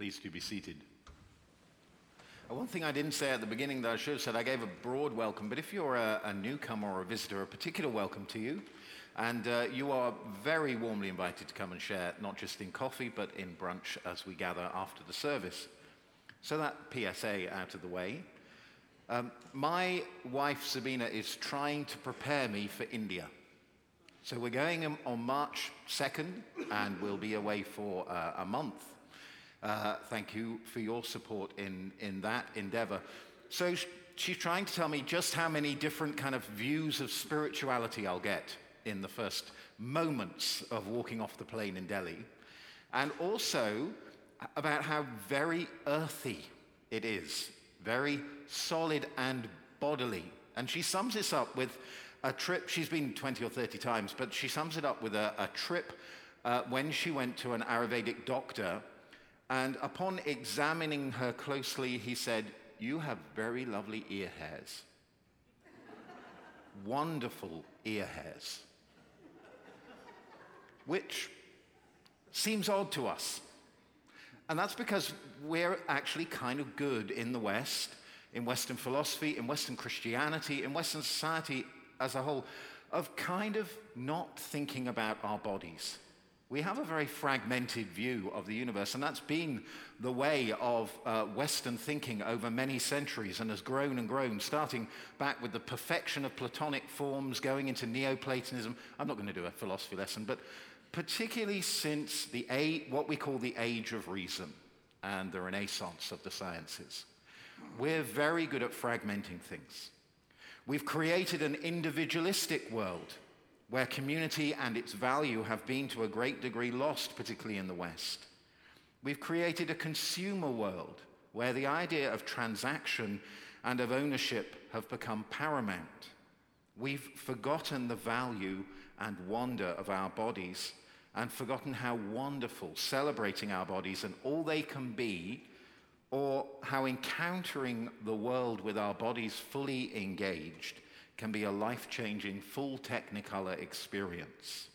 Please do be seated. One thing I didn't say at the beginning that I should have said, I gave a broad welcome, but if you're a newcomer or a visitor, a particular welcome to you. And you are very warmly invited to come and share, not just in coffee, but in brunch as we gather after the service. So that PSA out of the way. My wife, Sabina, is trying to prepare me for India. So we're going on March 2nd, and we'll be away for a month. Thank you for your support in that endeavor. So she's trying to tell me just how many different kind of views of spirituality I'll get in the first moments of walking off the plane in Delhi, and also about how very earthy it is, very solid and bodily. And she sums this up with a trip. She's been 20 or 30 times, but she sums it up with a trip when she went to an Ayurvedic doctor. And upon examining her closely, he said, "You have very lovely ear hairs." Wonderful ear hairs. Which seems odd to us. And that's because we're actually kind of good in the West, in Western philosophy, in Western Christianity, in Western society as a whole, of kind of not thinking about our bodies. We have a very fragmented view of the universe, and that's been the way of Western thinking over many centuries and has grown and grown, starting back with the perfection of Platonic forms, going into Neoplatonism. I'm not going to do a philosophy lesson, but particularly since what we call the Age of Reason and the Renaissance of the sciences. We're very good at fragmenting things. We've created an individualistic world where community and its value have been to a great degree lost, particularly in the West. We've created a consumer world where the idea of transaction and of ownership have become paramount. We've forgotten the value and wonder of our bodies and forgotten how wonderful celebrating our bodies and all they can be, or how encountering the world with our bodies fully engaged can be a life-changing, full Technicolor experience.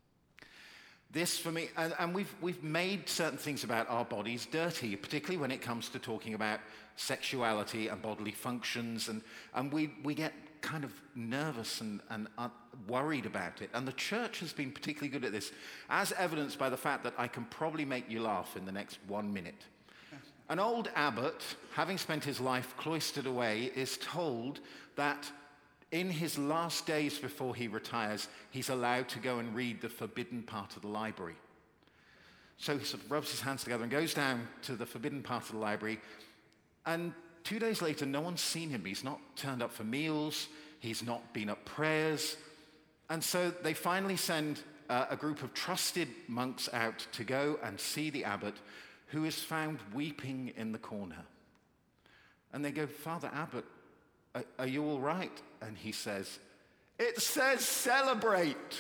This, for me, and we've made certain things about our bodies dirty, particularly when it comes to talking about sexuality and bodily functions, and we get kind of nervous and worried about it. And the church has been particularly good at this, as evidenced by the fact that I can probably make you laugh in the next 1 minute. An old abbot, having spent his life cloistered away, is told that in his last days before he retires, he's allowed to go and read the forbidden part of the library. So he sort of rubs his hands together and goes down to the forbidden part of the library. And 2 days later, no one's seen him. He's not turned up for meals. He's not been at prayers. And so they finally send a group of trusted monks out to go and see the abbot, who is found weeping in the corner. And they go, "Father Abbot, are you all right?" And he says, "It says celebrate."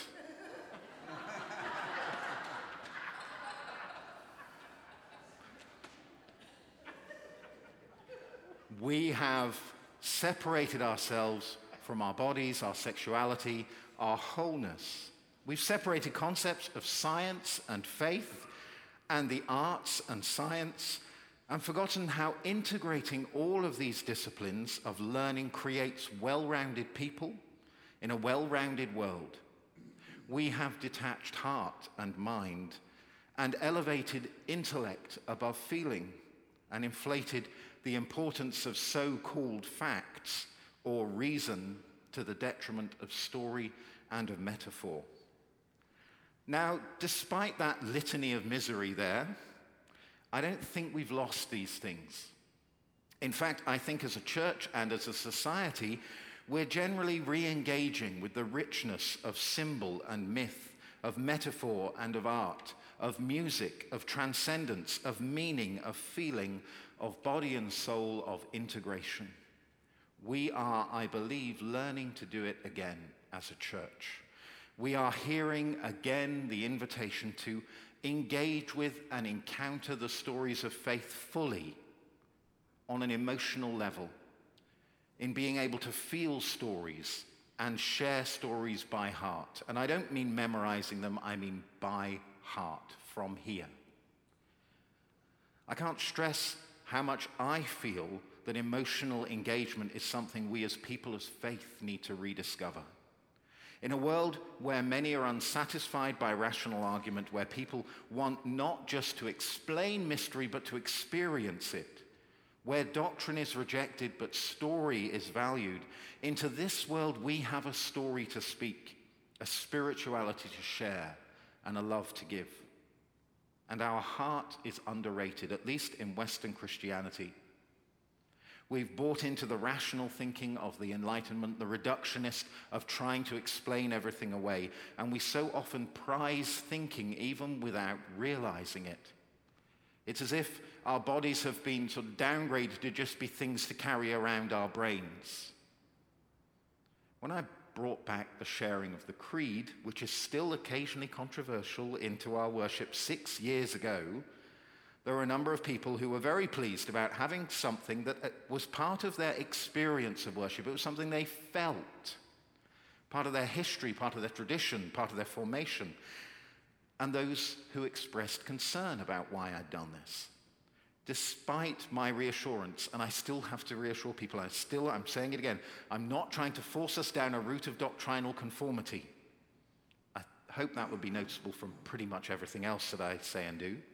We have separated ourselves from our bodies, our sexuality, our wholeness. We've separated concepts of science and faith and the arts and science, and forgotten how integrating all of these disciplines of learning creates well-rounded people in a well-rounded world. We have detached heart and mind and elevated intellect above feeling and inflated the importance of so-called facts or reason to the detriment of story and of metaphor. Now, despite that litany of misery there, I don't think we've lost these things. In fact, I think as a church and as a society, we're generally re-engaging with the richness of symbol and myth, of metaphor and of art, of music, of transcendence, of meaning, of feeling, of body and soul, of integration. We are, I believe, learning to do it again as a church. We are hearing again the invitation to engage with and encounter the stories of faith fully on an emotional level, in being able to feel stories and share stories by heart. And I don't mean memorizing them, I mean by heart, from here. I can't stress how much I feel that emotional engagement is something we as people of faith need to rediscover. In a world where many are unsatisfied by rational argument, where people want not just to explain mystery but to experience it, where doctrine is rejected but story is valued, into this world we have a story to speak, a spirituality to share, and a love to give. And our heart is underrated, at least in Western Christianity. We've bought into the rational thinking of the Enlightenment, the reductionist of trying to explain everything away, and we so often prize thinking even without realizing it. It's as if our bodies have been sort of downgraded to just be things to carry around our brains. When I brought back the sharing of the creed, which is still occasionally controversial, into our worship 6 years ago, there were a number of people who were very pleased about having something that was part of their experience of worship. It was something they felt, part of their history, part of their tradition, part of their formation. And those who expressed concern about why I'd done this. Despite my reassurance, and I still have to reassure people, I'm saying it again, I'm not trying to force us down a route of doctrinal conformity. I hope that would be noticeable from pretty much everything else that I say and do.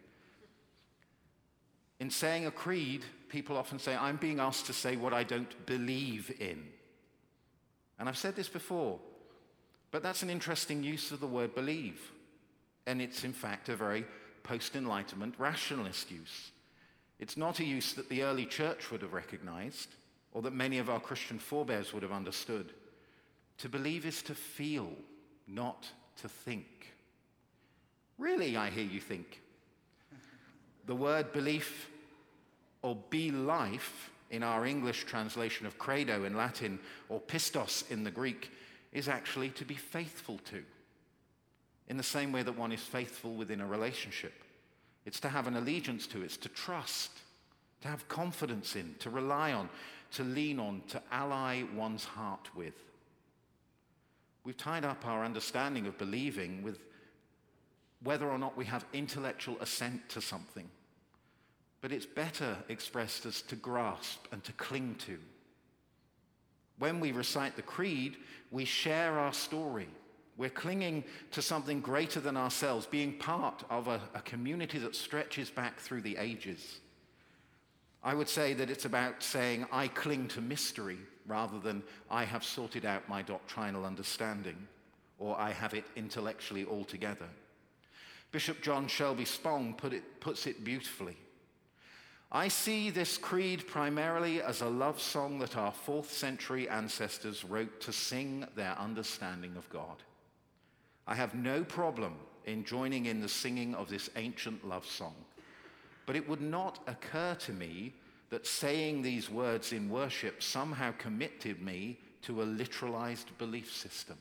In saying a creed, people often say, I'm being asked to say what I don't believe in. And I've said this before, but that's an interesting use of the word believe. And it's in fact a very post-Enlightenment rationalist use. It's not a use that the early church would have recognized, or that many of our Christian forebears would have understood. To believe is to feel, not to think. Really, I hear you think. The word belief, or be life, in our English translation of credo in Latin, or pistos in the Greek, is actually to be faithful to. In the same way that one is faithful within a relationship. It's to have an allegiance to, it's to trust, to have confidence in, to rely on, to lean on, to ally one's heart with. We've tied up our understanding of believing with whether or not we have intellectual assent to something. But it's better expressed as to grasp and to cling to. When we recite the creed, we share our story. We're clinging to something greater than ourselves, being part of a community that stretches back through the ages. I would say that it's about saying, I cling to mystery, rather than I have sorted out my doctrinal understanding, or I have it intellectually all together. Bishop John Shelby Spong puts it beautifully. I see this creed primarily as a love song that our 4th century ancestors wrote to sing their understanding of God. I have no problem in joining in the singing of this ancient love song, but it would not occur to me that saying these words in worship somehow committed me to a literalized belief system.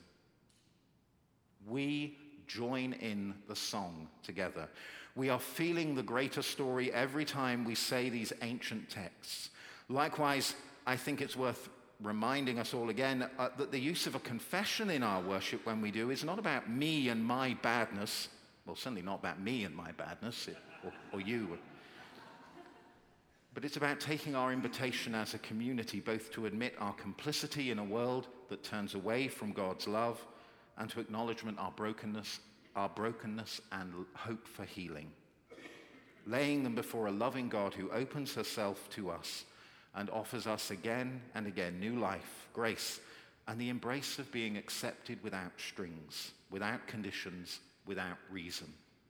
We join in the song together. We are feeling the greater story every time we say these ancient texts. Likewise, I think it's worth reminding us all again that the use of a confession in our worship when we do is not about me and my badness. Well, certainly not about me and my badness, or you. But it's about taking our invitation as a community, both to admit our complicity in a world that turns away from God's love, and to acknowledgement our brokenness and hope for healing. Laying them before a loving God who opens herself to us and offers us again and again new life, grace, and the embrace of being accepted without strings, without conditions, without reason.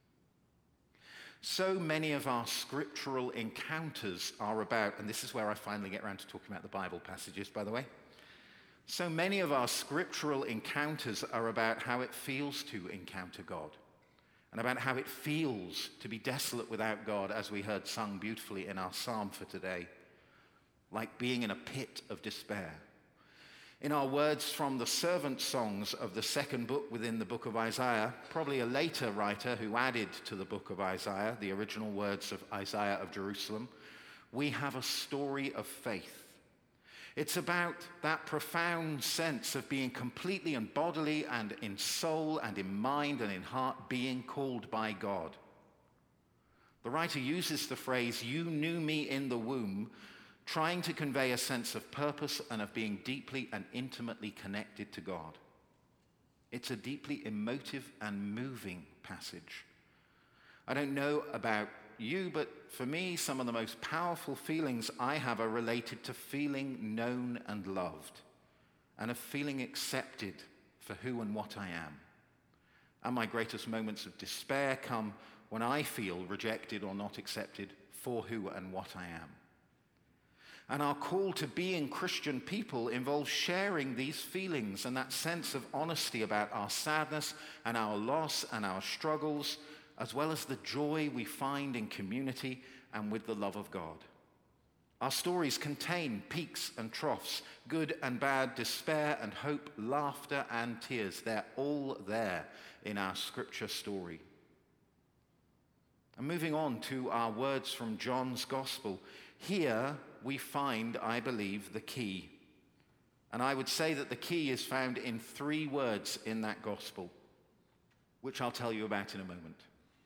So many of our scriptural encounters are about, and this is where I finally get around to talking about the Bible passages, by the way. So many of our scriptural encounters are about how it feels to encounter God, and about how it feels to be desolate without God, as we heard sung beautifully in our psalm for today. Like being in a pit of despair. In our words from the servant songs of the 2nd book within the book of Isaiah, probably a later writer who added to the book of Isaiah the original words of Isaiah of Jerusalem, we have a story of faith. It's about that profound sense of being completely and bodily and in soul and in mind and in heart being called by God. The writer uses the phrase, "You knew me in the womb," trying to convey a sense of purpose and of being deeply and intimately connected to God. It's a deeply emotive and moving passage. I don't know about you, but for me, some of the most powerful feelings I have are related to feeling known and loved, and of feeling accepted for who and what I am. And my greatest moments of despair come when I feel rejected or not accepted for who and what I am. And our call to being Christian people involves sharing these feelings and that sense of honesty about our sadness and our loss and our struggles, as well as the joy we find in community and with the love of God. Our stories contain peaks and troughs, good and bad, despair and hope, laughter and tears. They're all there in our scripture story. And moving on to our words from John's Gospel, here we find, I believe, the key. And I would say that the key is found in 3 words in that Gospel, which I'll tell you about in a moment.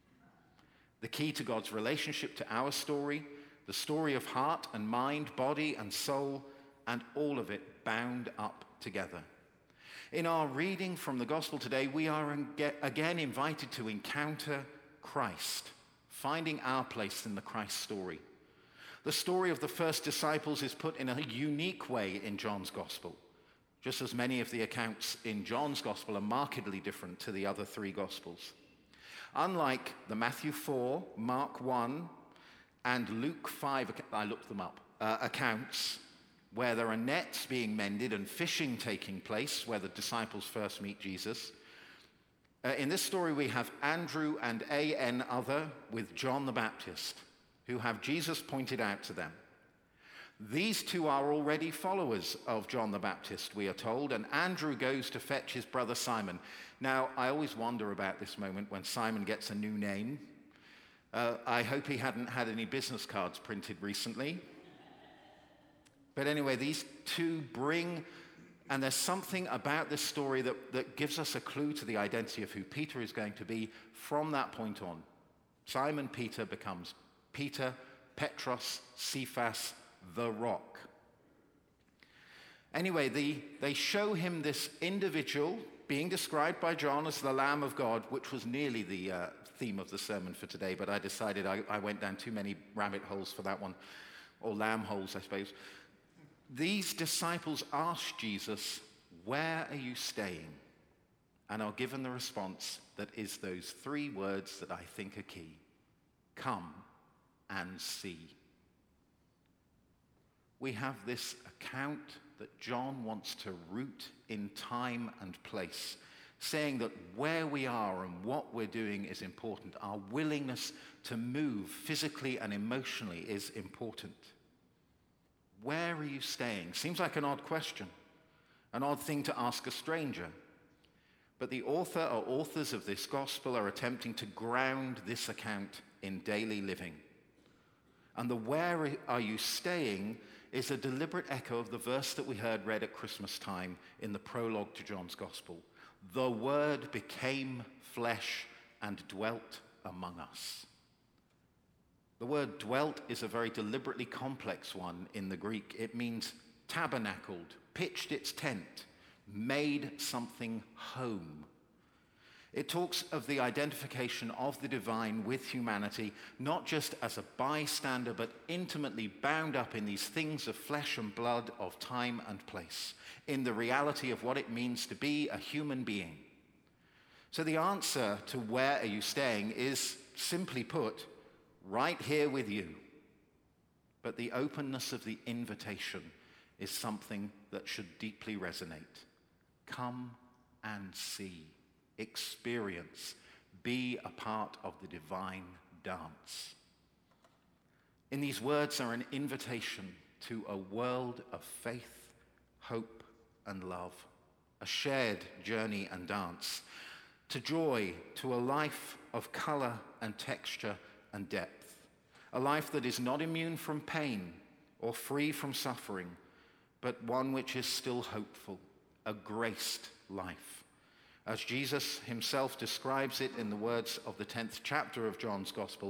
The key to God's relationship to our story, the story of heart and mind, body and soul, and all of it bound up together. In our reading from the Gospel today, we are again invited to encounter Christ, finding our place in the Christ story. The story of the first disciples is put in a unique way in John's Gospel, just as many of the accounts in John's Gospel are markedly different to the other 3 Gospels. Unlike the Matthew 4, Mark 1, and Luke 5, I looked them up, accounts, where there are nets being mended and fishing taking place, where the disciples first meet Jesus. In this story, we have Andrew and A.N. Other with John the Baptist, who have Jesus pointed out to them. These 2 are already followers of John the Baptist, we are told, and Andrew goes to fetch his brother Simon. Now, I always wonder about this moment when Simon gets a new name. I hope he hadn't had any business cards printed recently. But anyway, these 2 bring, and there's something about this story that gives us a clue to the identity of who Peter is going to be from that point on. Simon Peter becomes Peter, Petros, Cephas, the rock. Anyway, they show him this individual being described by John as the Lamb of God, which was nearly the theme of the sermon for today, but I decided I went down too many rabbit holes for that one, or lamb holes, I suppose. These disciples asked Jesus, "Where are you staying?" and are given the response that is those 3 words that I think are key: come and see. We have this account that John wants to root in time and place, saying that where we are and what we're doing is important. Our willingness to move physically and emotionally is important. Where are you staying? Seems like an odd question, an odd thing to ask a stranger. But the author or authors of this gospel are attempting to ground this account in daily living. And the "where are you staying" is a deliberate echo of the verse that we heard read at Christmas time in the prologue to John's Gospel. The Word became flesh and dwelt among us. The word "dwelt" is a very deliberately complex one in the Greek. It means tabernacled, pitched its tent, made something home. It talks of the identification of the divine with humanity, not just as a bystander, but intimately bound up in these things of flesh and blood, of time and place, in the reality of what it means to be a human being. So the answer to "where are you staying" is, simply put, right here with you. But the openness of the invitation is something that should deeply resonate. Come and see. Experience, be a part of the divine dance. In these words are an invitation to a world of faith, hope, and love, a shared journey and dance, to joy, to a life of color and texture and depth, a life that is not immune from pain or free from suffering, but one which is still hopeful, a graced life. As Jesus himself describes it in the words of the 10th chapter of John's Gospel,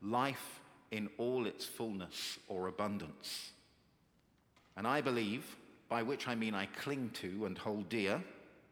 life in all its fullness or abundance. And I believe, by which I mean I cling to and hold dear,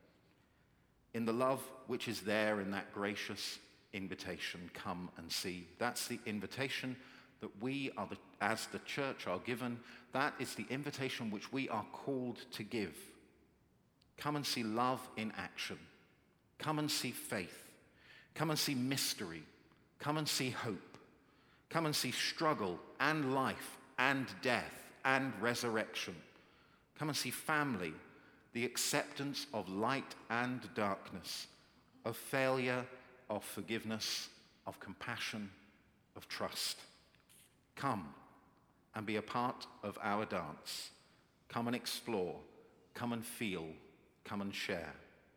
in the love which is there in that gracious invitation, come and see. That's the invitation that we are, as the church, are given. That is the invitation which we are called to give. Come and see love in action. Come and see faith. Come and see mystery. Come and see hope. Come and see struggle and life and death and resurrection. Come and see family, the acceptance of light and darkness, of failure, of forgiveness, of compassion, of trust. Come and be a part of our dance. Come and explore. Come and feel. Come and share.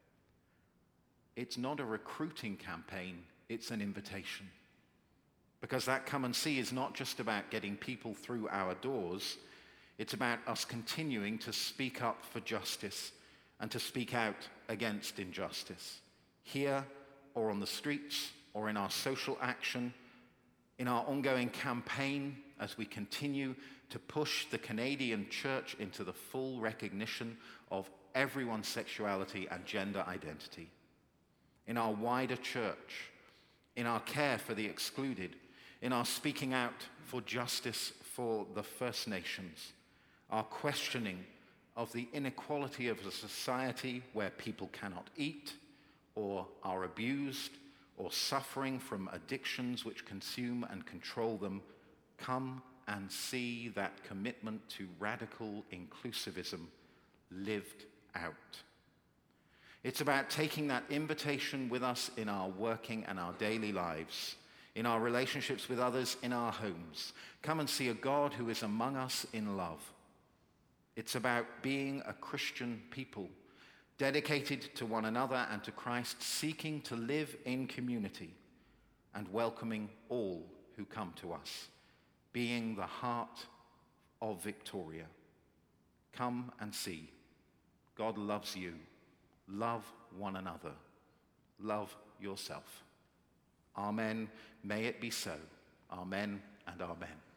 It's not a recruiting campaign, it's an invitation. Because that come and see is not just about getting people through our doors, it's about us continuing to speak up for justice and to speak out against injustice. Here or on the streets or in our social action, in our ongoing campaign as we continue to push the Canadian church into the full recognition of everyone's sexuality and gender identity. In our wider church, in our care for the excluded, in our speaking out for justice for the First Nations, our questioning of the inequality of a society where people cannot eat or are abused or suffering from addictions which consume and control them, come and see that commitment to radical inclusivism lived out. It's about taking that invitation with us in our working and our daily lives, in our relationships with others, in our homes. Come and see a God who is among us in love. It's about being a Christian people, dedicated to one another and to Christ, seeking to live in community and welcoming all who come to us, being the heart of Victoria. Come and see. God loves you. Love one another. Love yourself. Amen. May it be so. Amen and amen.